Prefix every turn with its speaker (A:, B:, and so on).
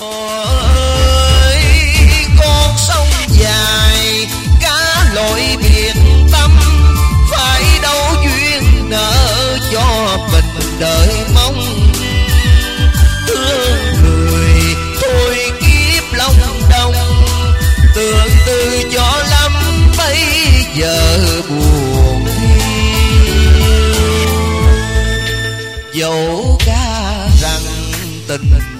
A: ơi con sông dài cá lội biệt tâm, phải đâu duyên nợ cho mình đợi mong. Thương người thôi kiếp long đông, tương tư cho lắm bây giờ buồn thiêu. Dẫu ca rằng tình